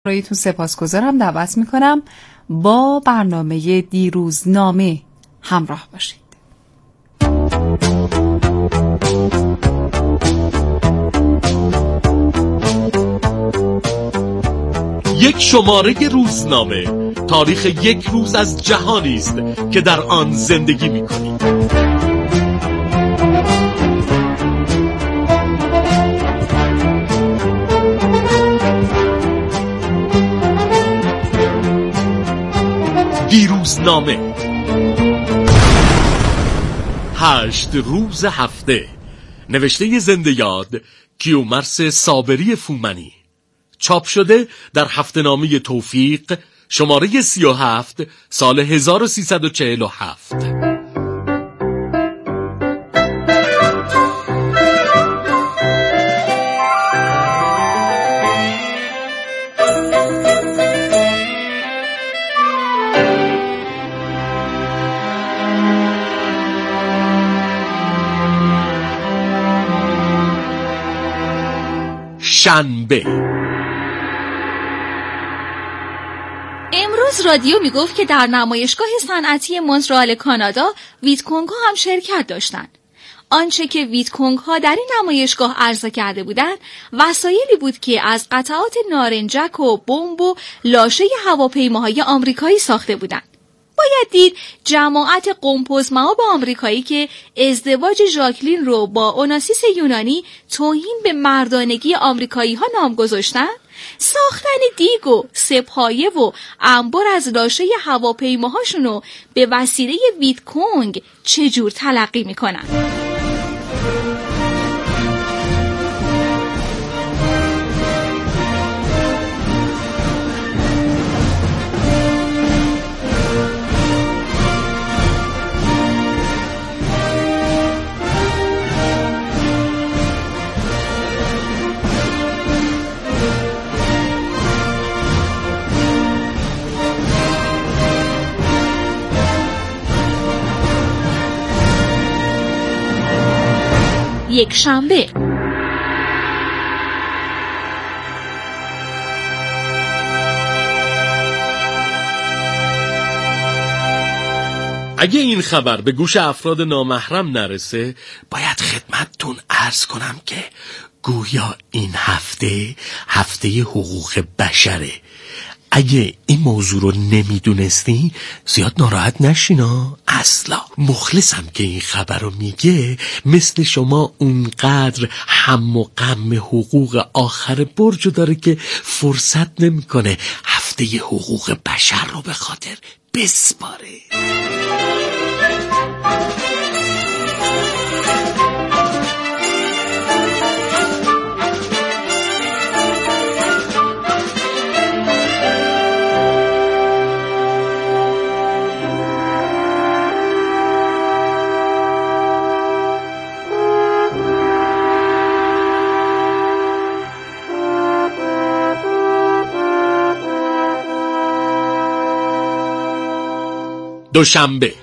برایتون سپاسگزارم. دعوت میکنم با برنامه دیروزنامه همراه باشید. یک شماره روزنامه، تاریخ یک روز از جهانی است که در آن زندگی میکنید. دیروزنامه، 8 روز هفته، نوشته زنده یاد کیومرث صابری فومنی، چاپ شده در هفته‌نامه توفیق شماره 37 سال 1347. شنبه. امروز رادیو میگفت که در نمایشگاه صنعتی مونترال کانادا ویتکونگ ها هم شرکت داشتند. آنچه که ویتکونگ ها در این نمایشگاه عرضه کرده بودند وسایلی بود که از قطعات نارنجک و بمب و لاشه هواپیماهای آمریکایی ساخته بودند. باید دید جماعت قمپوزمعاب آمریکایی که ازدواج ژاکلین رو با اوناسیس یونانی توهین به مردانگی آمریکایی ها نام گذاشتن، ساختن دیگ و سپایه و انبار از لاشه هواپیماهاشون رو به وسیله ویتکونگ چجور تلقی میکنن. یک شنبه. اگه این خبر به گوش افراد نامحرم نرسه، باید خدمتتون عرض کنم که گویا این هفته حقوق بشره. اگه این موضوع رو نمیدونستی زیاد ناراحت نشینا. اصلا مخلصم که این خبر رو میگه مثل شما اونقدر هم و غم حقوق آخر برجو داره که فرصت نمیکنه هفته حقوق بشر رو به خاطر بسپاره. دوشنبه.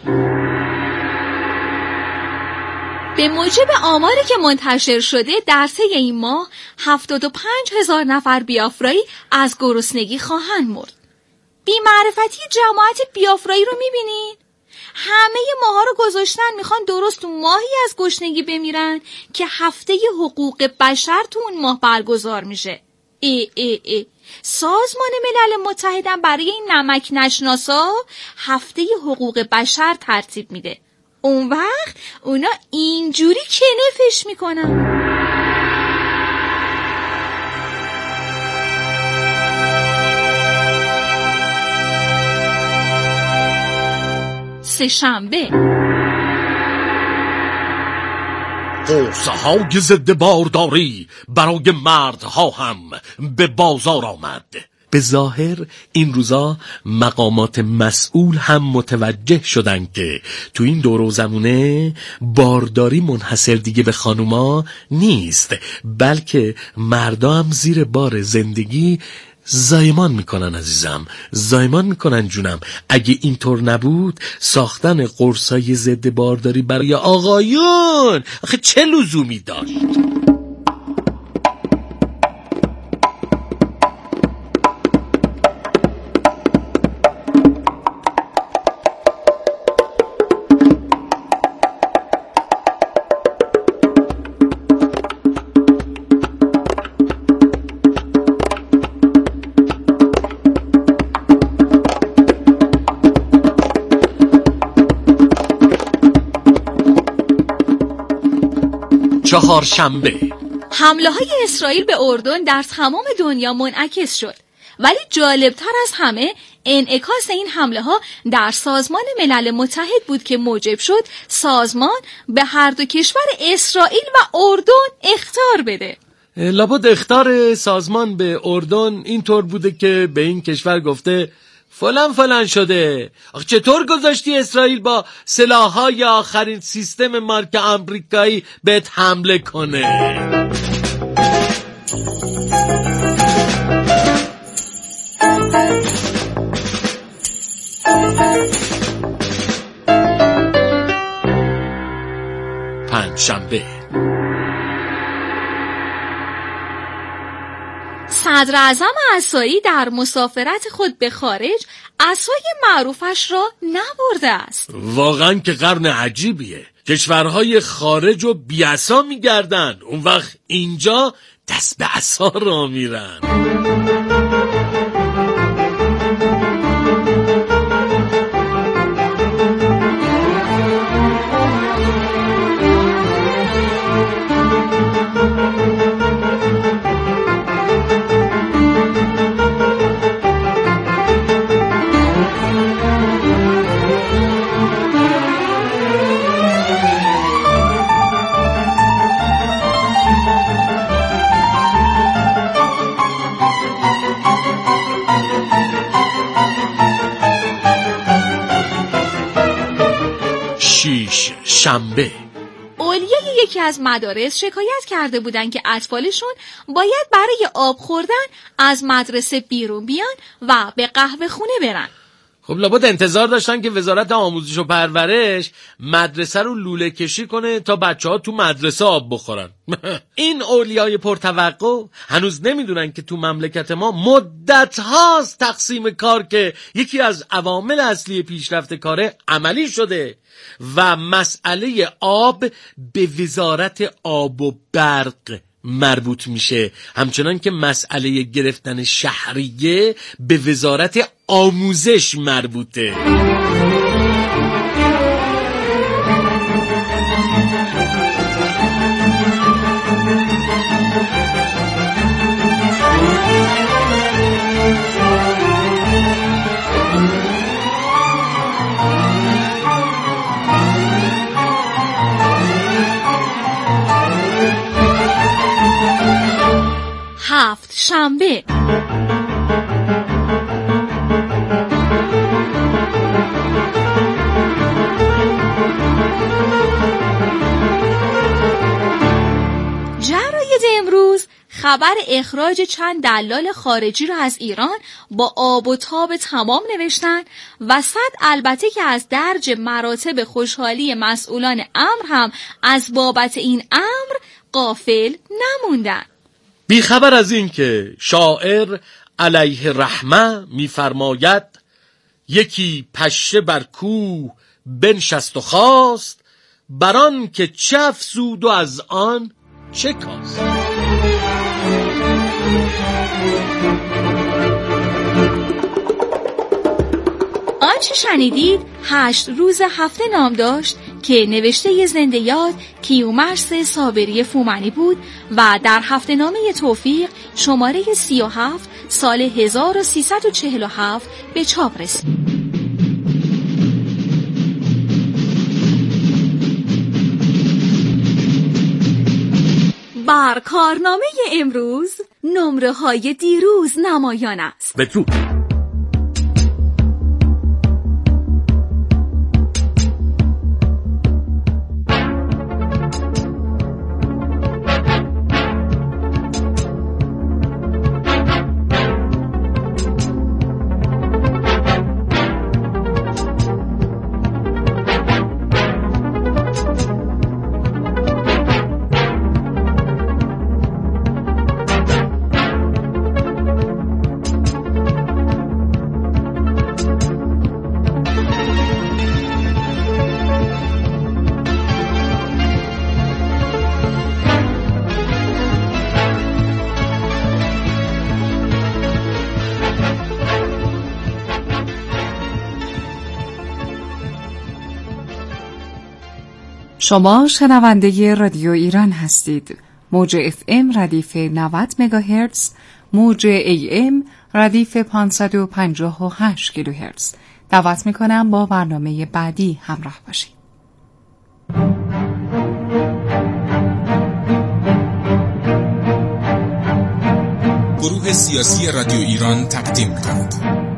به موجب آماری که منتشر شده در طی این ماه 75,000 نفر بیافرایی از گرسنگی خواهند مرد. بی‌معرفتی جماعت بیافرایی رو می‌بینین؟ همه ماها رو گذاشتن میخوان درست تو ماهی از گشنگی بمیرن که هفته حقوق بشر تو اون ماه برگزار میشه. سازمان ملل متحد برای این نمک نشناسا هفته حقوق بشر ترتیب میده. اون وقت اونا اینجوری کنفش میکنن. سه‌شنبه. قرصه های ضد بارداری برای مردها هم به بازار آمد. به ظاهر این روزا مقامات مسئول هم متوجه شدن که تو این دور و زمونه بارداری منحصر دیگه به خانوما نیست، بلکه مردا هم زیر بار زندگی زایمان میکنن. عزیزم زایمان میکنن جونم. اگه اینطور نبود ساختن قرصای ضد بارداری برای آقایون آخه چه لزومی داشت؟ چهارشنبه. حمله های اسرائیل به اردن در تمام دنیا منعکس شد، ولی جالبتر از همه انعکاس این حمله ها در سازمان ملل متحد بود که موجب شد سازمان به هر دو کشور اسرائیل و اردن اخطار بده. لابد اخطار سازمان به اردن اینطور بوده که به این کشور گفته فلان شده. چطور گذاشتی اسرائیل با سلاح‌های آخرین سیستم مارک آمریکایی بهت حمله کنه؟ پنجشنبه. صدر اعظم عصایی در مسافرت خود به خارج عصای معروفش را نبرده است. واقعا که قرن عجیبیه. کشورهای خارج و بی عصا میگردن، اون وقت اینجا دست به عصا را میرن. شنبه. اولیای یکی از مدارس شکایت کرده بودند که اطفالشون باید برای آب خوردن از مدرسه بیرون بیان و به قهوه خونه برن. خب لابد انتظار داشتن که وزارت آموزش و پرورش مدرسه رو لوله کشی کنه تا بچه‌ها تو مدرسه آب بخورن. این اولیای پرتوقع هنوز نمیدونن که تو مملکت ما مدت هاست تقسیم کار که یکی از عوامل اصلی پیشرفت کاره عملی شده و مسئله آب به وزارت آب و برق مربوط میشه، همچنان که مسئله گرفتن شهریه به وزارت آموزش مربوطه. هفت شنبه. جراید امروز خبر اخراج چند دلال خارجی را از ایران با آب و تاب تمام نوشتن و صد البته که از درج مراتب خوشحالی مسئولان امر هم از بابت این امر غافل نموندن. بیخبر از این که شاعر علیه رحمه میفرماید یکی پشه بر کوه بنشست و خواست، بران که چه افزود و از آن چه کاست. آنچه شنیدید 8 روز هفته نام داشت که نوشته زنده یاد کیومرث صابری فومنی بود و در هفته نامه توفیق شماره 37 سال 1347 به چاپ رسید. بر کارنامه امروز نمره های دیروز نمایان است. بدرود. شما شنونده رادیو ایران هستید. موج FM ردیف 90 مگاهرتز، موج AM ردیف 558 کیلوهرتز. دعوت میکنم با برنامه بعدی همراه باشید. گروه سیاسی رادیو ایران تقدیم می‌کند.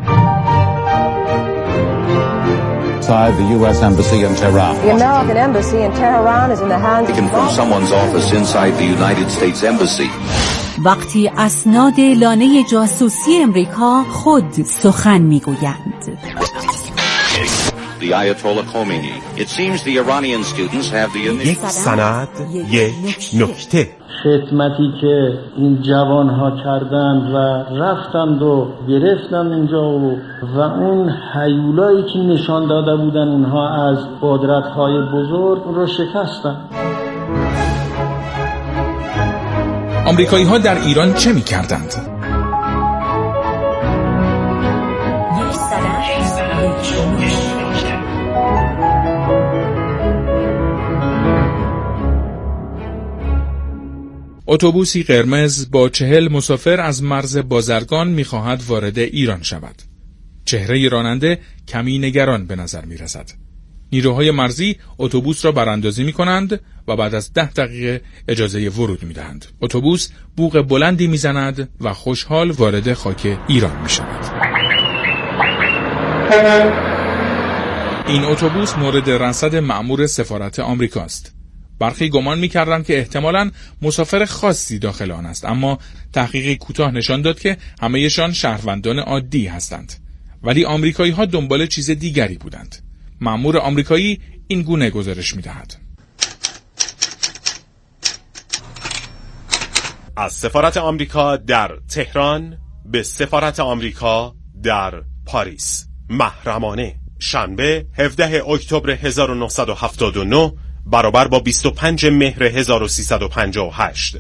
Inside the U.S. Embassy in Tehran. The American Embassy in Tehran is in the hands Taken from someone's office inside the United States Embassy. وقتی اسناد لانه جاسوسی امریکا خود سخن میگویند. The Ayatollah Khomeini. It seems the Iranian students have the یک سند، یک نکته. خدمتی که این جوانها کردند و رفتند و گرفتند اینجا و اون هیولایی که نشان داده بودن اونها از قدرت‌های بزرگ رو شکستند. آمریکایی‌ها در ایران چه می‌کردند؟ اتوبوسی قرمز با 40 مسافر از مرز بازرگان می‌خواهد وارد ایران شود. چهره راننده کمی نگران به نظر می‌رسد. نیروهای مرزی اتوبوس را براندازی می‌کنند و بعد از 10 دقیقه اجازه ورود می‌دهند. اتوبوس بوق بلندی می‌زند و خوشحال وارد خاک ایران می‌شود. این اتوبوس مورد رصد مأمور سفارت آمریکاست. برخی گمان می‌کردند که احتمالاً مسافر خاصی داخل آن است، اما تحقیقی کوتاه نشان داد که همه‌شان شهروندان عادی هستند. ولی آمریکایی‌ها دنبال چیز دیگری بودند. مأمور آمریکایی این گونه گزارش می‌دهد: از سفارت آمریکا در تهران به سفارت آمریکا در پاریس، محرمانه، شنبه 17 اکتبر 1979 برابر با 25 مهر 1358.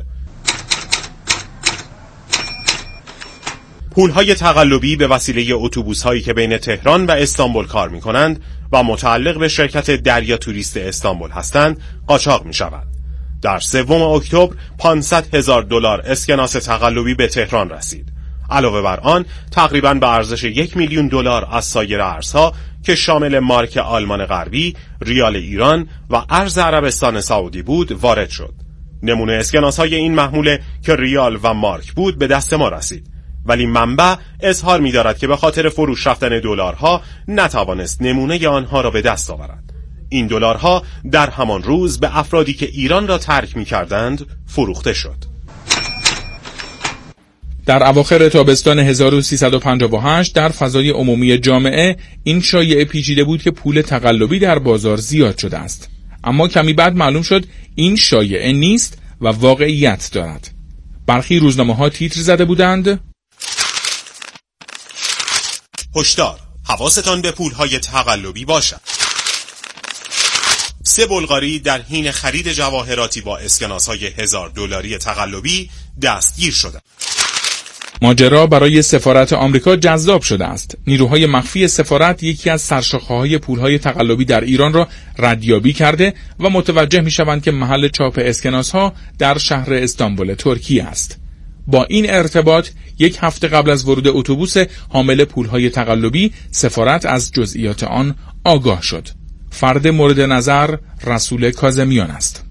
پولهای تقلبی به وسیله اتوبوس‌هایی که بین تهران و استانبول کار می‌کنند و متعلق به شرکت دریا توریست استانبول هستند قاچاق می‌شود. در 3 اکتبر $500,000 اسکناس تقلبی به تهران رسید. علاوه بر آن تقریباً به ارزش $1,000,000 از سایر ارزها که شامل مارک آلمان غربی، ریال ایران و ارز عربستان سعودی بود وارد شد. نمونه اسکناس‌های این محموله که ریال و مارک بود به دست ما رسید، ولی منبع اظهار می‌دارد که به خاطر فروش رفتن دلارها نتوانست نمونه آنها را به دست آورد. این دلارها در همان روز به افرادی که ایران را ترک می‌کردند فروخته شد. در اواخر تابستان 1358 در فضای عمومی جامعه این شایعه پیچیده بود که پول تقلبی در بازار زیاد شده است. اما کمی بعد معلوم شد این شایعه نیست و واقعیت دارد. برخی روزنامه‌ها تیتر زده بودند: هشدار، حواستان به پولهای تقلبی باشد. 3 بلغاری در حین خرید جواهراتی با اسکناس‌های $1000 تقلبی دستگیر شدند. ماجرا برای سفارت آمریکا جذاب شده است. نیروهای مخفی سفارت یکی از سرشاخه‌های پولهای تقلبی در ایران را ردیابی کرده و متوجه می‌شوند که محل چاپ اسکناس‌ها در شهر استانبول ترکیه است. با این ارتباط 1 هفته قبل از ورود اتوبوس حامل پولهای تقلبی سفارت از جزئیات آن آگاه شد. فرد مورد نظر رسول کاظمیان است.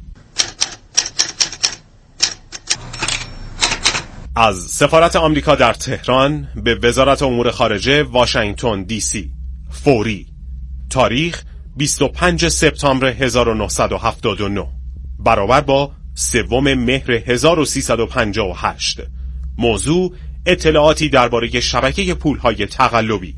از سفارت آمریکا در تهران به وزارت امور خارجه واشنگتن دی سی، فوری. تاریخ 25 سپتامبر 1979 برابر با 3 مهر 1358. موضوع: اطلاعاتی درباره شبکه پولهای تقلبی.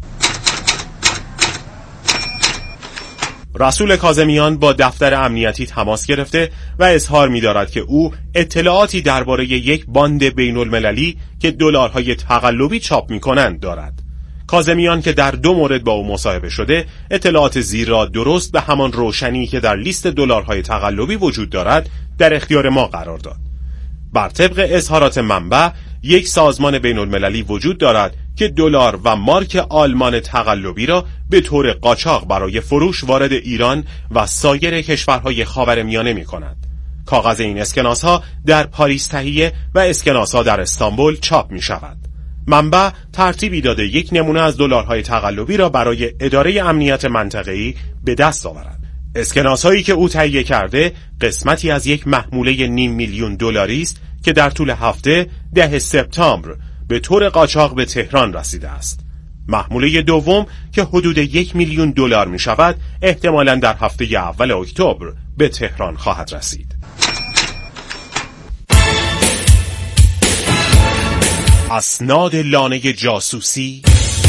رسول کاظمیان با دفتر امنیتی تماس گرفته و اظهار می‌دارد که او اطلاعاتی درباره یک باند بین‌المللی که دلارهای تقلبی چاپ می‌کنند دارد. کاظمیان که در 2 مورد با او مصاحبه شده، اطلاعات زیر را درست به همان روشنی که در لیست دلارهای تقلبی وجود دارد در اختیار ما قرار داد. بر طبق اظهارات منبع، یک سازمان بین‌المللی وجود دارد که دلار و مارک آلمان تقلبی را به طور قاچاق برای فروش وارد ایران و سایر کشورهای خاورمیانه می‌کند. کاغذ این اسکناس‌ها در پاریس تهیه و اسکناس‌ها در استانبول چاپ می‌شود. منبع ترتیبی داده یک نمونه از دلارهای تقلبی را برای اداره امنیت منطقه‌ای به دست آورد. اسکناس‌هایی که او تهیه کرده قسمتی از یک محموله $500,000 است که در طول هفته 10 سپتامبر به طور قاچاق به تهران رسیده است. محموله دوم که حدود $1,000,000 می شود احتمالاً در هفته اول اکتبر به تهران خواهد رسید. اسناد لانه جاسوسی،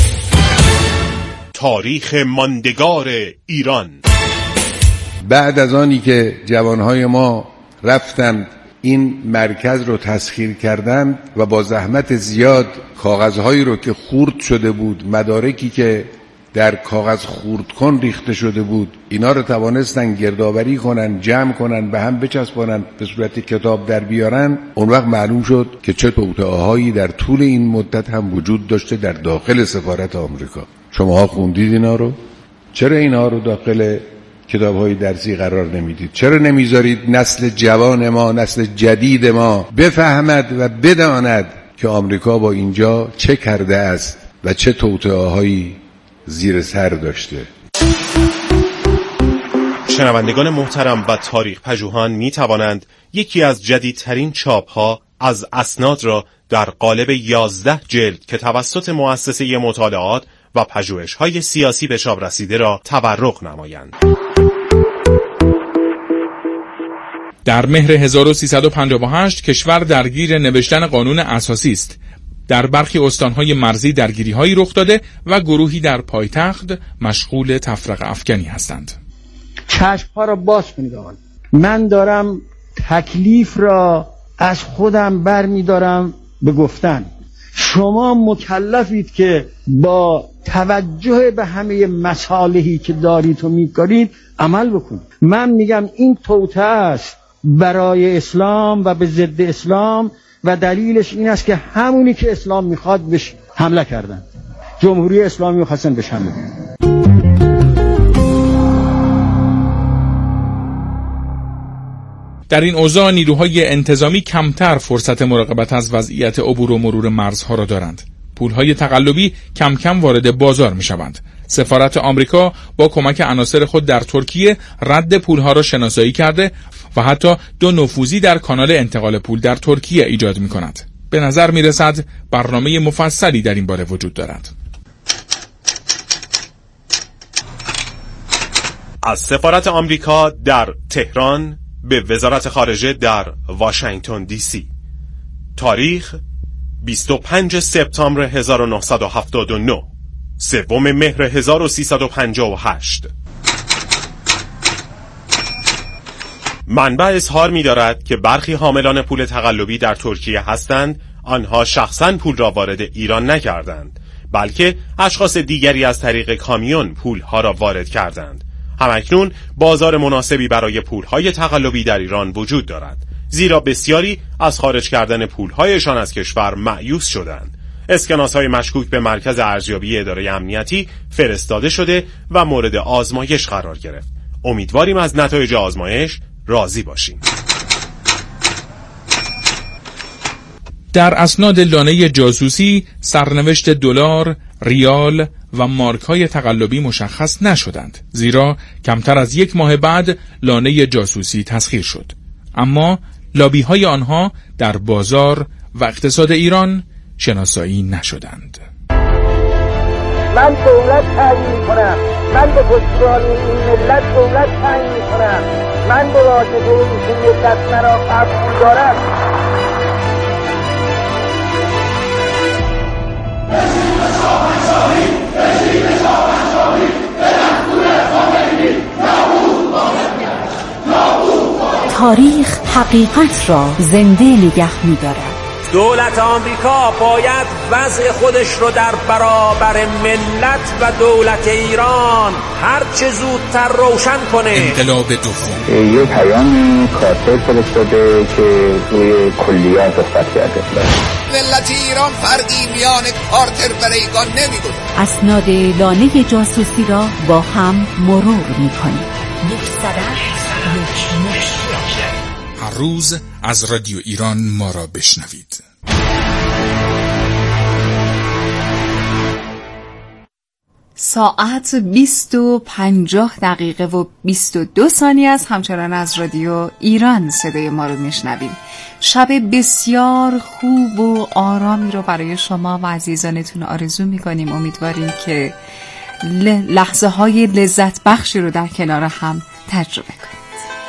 تاریخ ماندگار ایران. بعد از آنی که جوانهای ما رفتند این مرکز رو تسخیر کردند و با زحمت زیاد کاغذهایی رو که خورد شده بود، مدارکی که در کاغذ خورد کن ریخته شده بود، اینا رو توانستن گردآوری کنن، جمع کنن، به هم بچسبانن، به صورت کتاب در بیارن. اون وقت معلوم شد که چه توطئه‌هایی در طول این مدت هم وجود داشته در داخل سفارت آمریکا. شماها خوندید اینا رو؟ چرا اینا رو داخل کتاب‌های درسی قرار نمیدید؟ چرا نمیذارید نسل جوان ما، نسل جدید ما بفهمد و بداند که آمریکا با اینجا چه کرده است و چه توطئه‌هایی زیر سر داشته؟ شنوندگان محترم و تاریخ پژوهان می توانند یکی از جدیدترین چاپ‌ها از اسناد را در قالب 11 جلد که توسط مؤسسه مطالعات و پژوهش‌های سیاسی به چاپ رسیده را تبرک نمایند. در مهر 1358 کشور درگیر نوشتن قانون اساسی است. در برخی استانهای مرزی درگیری‌هایی رخ داده و گروهی در پایتخت مشغول تفرقه افکنی هستند. چشم‌ها را باز کنید آقا. من دارم تکلیف را از خودم برمی‌دارم به گفتن. شما مکلفید که با توجه به همه مصالحی که دارید و می‌کنید عمل بکنید. من میگم این توطئه است برای اسلام و به ضد اسلام و دلیلش این است که همونی که اسلام میخواد بهش حمله کردن. جمهوری اسلامی رو خواستن بهش حمله کردن. در این اوضاع نیروهای انتظامی کمتر فرصت مراقبت از وضعیت عبور و مرور مرزها را دارند. پولهای تقلبی کم کم وارد بازار می شوند. سفارت آمریکا با کمک عناصر خود در ترکیه رد پولها را شناسایی کرده و حتی 2 نفوذی در کانال انتقال پول در ترکیه ایجاد می کند. به نظر می رسد برنامه مفصلی در این باره وجود دارد. از سفارت آمریکا در تهران به وزارت خارجه در واشنگتن دی سی. تاریخ 25 سپتامبر 1979، 3 مهر 1358. منبع اظهار می‌دارد که برخی حاملان پول تقلبی در ترکیه هستند. آنها شخصاً پول را وارد ایران نکردند، بلکه اشخاص دیگری از طریق کامیون پولها را وارد کردند. همکنون بازار مناسبی برای پولهای تقلبی در ایران وجود دارد، زیرا بسیاری از خارج کردن پولهایشان از کشور مایوس شدند. اسکناس‌های مشکوک به مرکز ارزیابی اداره امنیتی فرستاده شده و مورد آزمایش قرار گرفت. امیدواریم از نتایج آزمایش راضی باشیم. در اسناد لانه جاسوسی سرنوشت دلار، ریال و مارک‌های تقلبی مشخص نشدند، زیرا کمتر از 1 ماه بعد لانه جاسوسی تسخیر شد. اما لابی‌های آنها در بازار و اقتصاد ایران شناسایی نشدند. من دولت تعیین می‌کنم، من به پشتیبانی این ملت دولت تعیین می‌کنم، من به واسطه این ملت مرا قبول دارم. تاریخ حقیقت را زنده نگه می‌دارد. دولت آمریکا باید وضع خودش رو در برابر ملت و دولت ایران هر چه زودتر روشن کنه. انقلاب دوم یه پیام کاتب فرستاده که روی کلیات صحبت کرده. ملت ایران فرقی میان کارتر و ریگان نمی‌گذارد. اسناد لانه جاسوسی را با هم مرور می‌کنیم. یک صدف، یک مشت. هر روز از رادیو ایران ما را بشنوید. ساعت 20:50 و 22 ثانیه است. همچنان از رادیو ایران صدای ما رو میشنویم. شب بسیار خوب و آرامی رو برای شما و عزیزانتون آرزو میکنیم. امیدواریم که لحظه های لذت بخشی رو در کنار هم تجربه کنیم.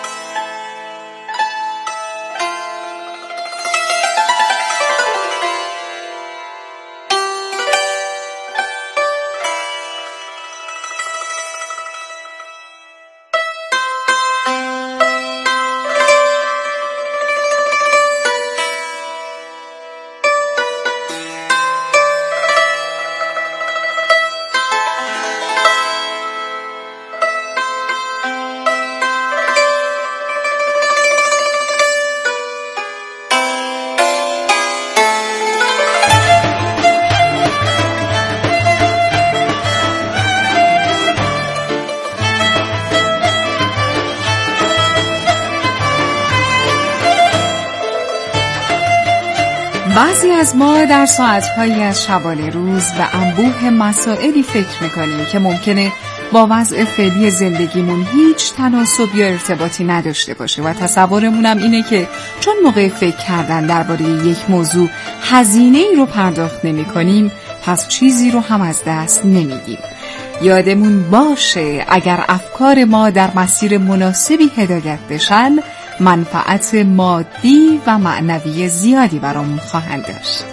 بعضی از ما در ساعت‌هایی از شبانه روز به انبوه مسائلی فکر می‌کنیم که ممکنه با وضع فعلی زندگیمون هیچ تناسب یا ارتباطی نداشته باشه و تصورمون هم اینه که چون موقع فکر کردن درباره یک موضوع هزینه‌ای رو پرداخت نمی‌کنیم، پس چیزی رو هم از دست نمی‌دیم. یادمون باشه اگر افکار ما در مسیر مناسبی هدایت بشن، منفعت مادی و معنوی زیادی برامون خواهند داشت.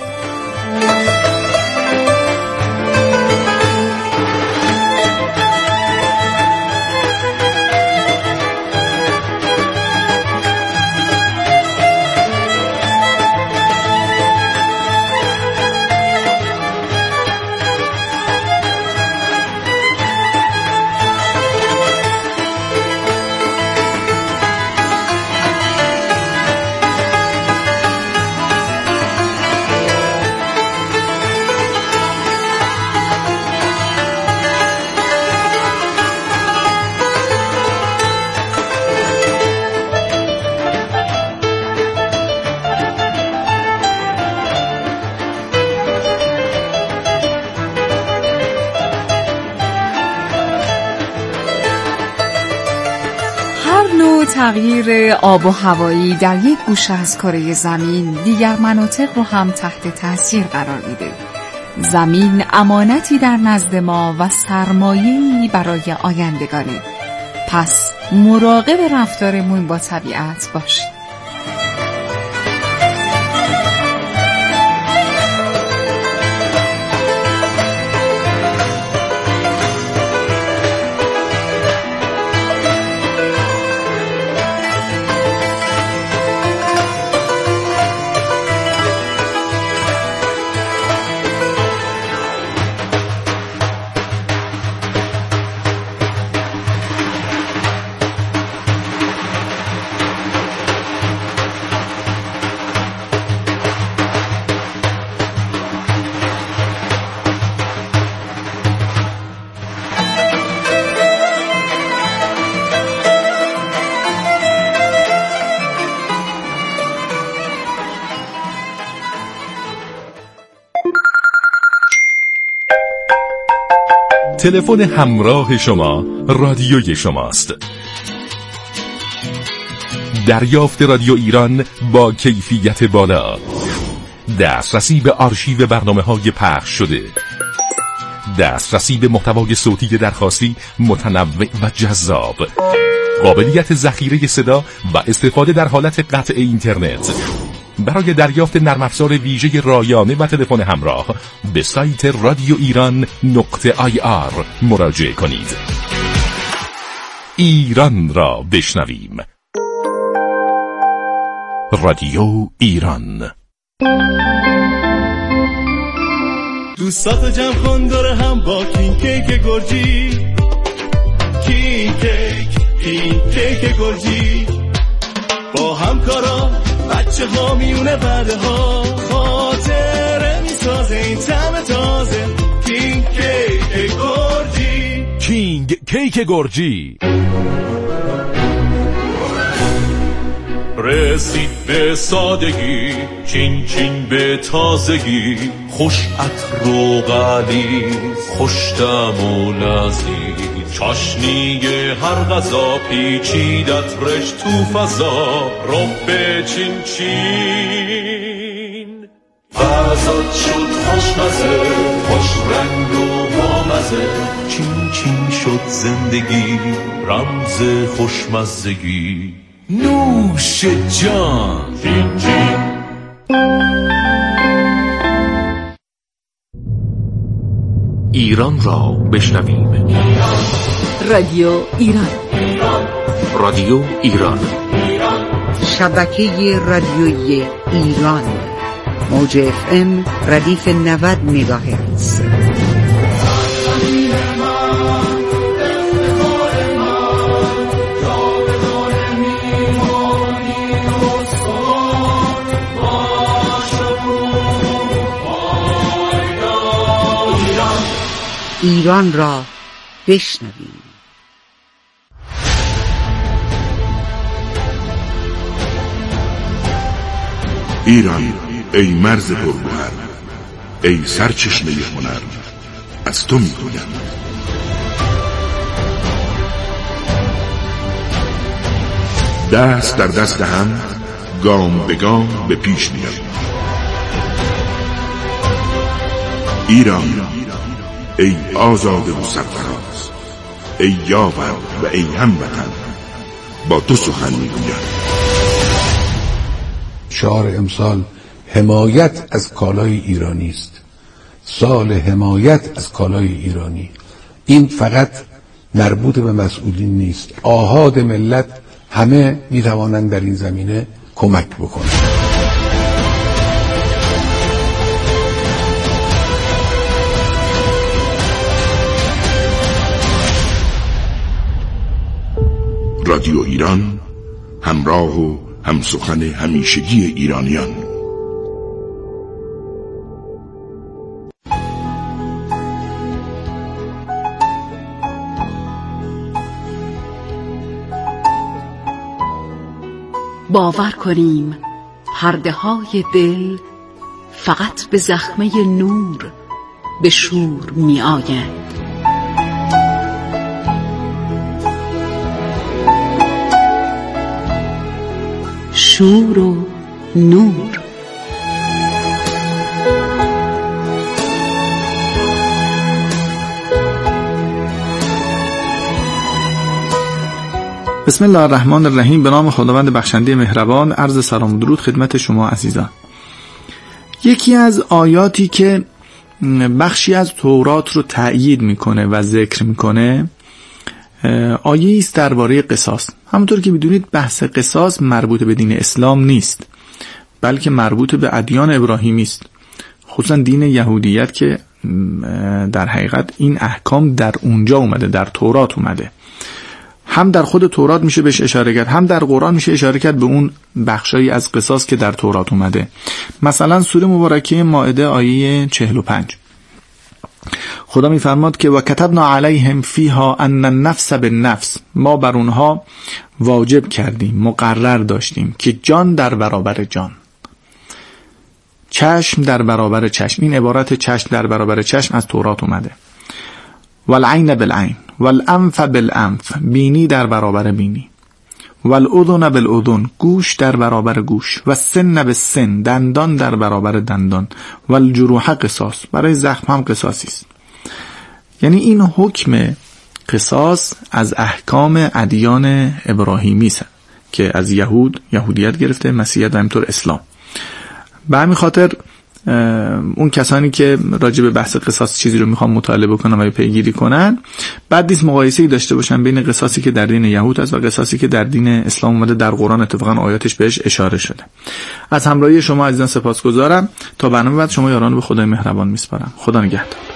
تغییر آب و هوایی در یک گوشه از کره زمین دیگر مناطق رو هم تحت تاثیر قرار میده. زمین امانتی در نزد ما و سرمایه‌ای برای آیندگانه. پس مراقب رفتارمون با طبیعت باشید. تلفن همراه شما رادیوی شماست. دریافت رادیو ایران با کیفیت بالا، دسترسی به آرشیو برنامه‌های پخش شده، دسترسی به محتوای صوتی درخواستی متنوع و جذاب، قابلیت ذخیره صدا و استفاده در حالت قطع اینترنت. برای دریافت نرم افزار ویژه رایانه و تلفن همراه به سایت رادیو ایران.ir مراجعه کنید. ایران را بشنویم. رادیو ایران. دوستاتو جمع کن دور هم با کین کیک گرجی، کین کیک گرجی، با همکارا بچه ها میونه بعدها خاطر کیک گرجی. رسید به سادگی، چین چین به تازگی، خوش عطر و غلیظ، خوش طعم و لذیذ، چاشنی هر غذا پیچیدت رش تو فضا، رب چین چین غذات شد خوشمزه، خوش رنگ و بامزه، چین چین شد زندگی، رمز خوشمزگی، نوش جان. چین چین. ایران را بشنویم. رادیو ایران. رادیو ایران. شبکه رادیویی ایران. موج FM ردیف 90 مگاهرتز. ایران را بشنویم. ایران ای مرز پرگوهر، ای سرچشمه هنر، از تو میگویم. دست در دست هم، گام به گام به پیش می‌رویم. ایران ای آزاده و سرفراز، ای یاور و ای هموطن، با تو سخن میگویم. شعار امسال حمایت از کالای ایرانی است. سال حمایت از کالای ایرانی. این فقط مربوط به مسئولین نیست. آحاد ملت همه میتوانند در این زمینه کمک بکنند. رادیو ایران، همراه و همسخن همیشگی ایرانیان. باور کنیم پرده های دل فقط به زخمه نور به شور می آیند. شور و نور. بسم الله الرحمن الرحیم. به نام خداوند بخشنده مهربان. عرض سلام و درود خدمت شما عزیزان. یکی از آیاتی که بخشی از تورات رو تأیید میکنه و ذکر میکنه آیه است درباره قصاص. همونطور که میدونید بحث قصاص مربوط به دین اسلام نیست، بلکه مربوط به ادیان ابراهیمی است، خصوصا دین یهودیت که در حقیقت این احکام در اونجا اومده، در تورات اومده. هم در خود تورات میشه بهش اشاره کرد، هم در قرآن میشه اشاره کرد به اون بخشایی از قصاص که در تورات اومده. مثلا سوره مبارکه مائده آیه 45 خدا میفرماد که و کتبنا علیهم فیها ان النفس بالنفس، ما بر اونها واجب کردیم، مقرر داشتیم که جان در برابر جان، چشم در برابر چشم. این عبارت چشم در برابر چشم از تورات اومده. والعین بالعین والانف بالانف، بینی در برابر بینی. والاذن بالاذن، گوش در برابر گوش. و سن بالسن، دندان در برابر دندان. والجروح قصاص، برای زخم هم قصاصی است. یعنی این حکم قصاص از احکام ادیان ابراهیمی است که از یهودیت گرفته، مسیحیت و همینطور اسلام. به همین خاطر اون کسانی که راجع به بحث قصاص چیزی رو میخوان مطالعه بکنن و پیگیری کنن، بعد نیست مقایسه‌ای داشته باشن بین قصاصی که در دین یهود است و قصاصی که در دین اسلام اومده. در قرآن اتفاقا آیاتش بهش اشاره شده. از همراهی شما عزیزان سپاسگزارم. تا برنامه بعد شما یاران به خدای مهربان میسپارم. خدا نگهدار.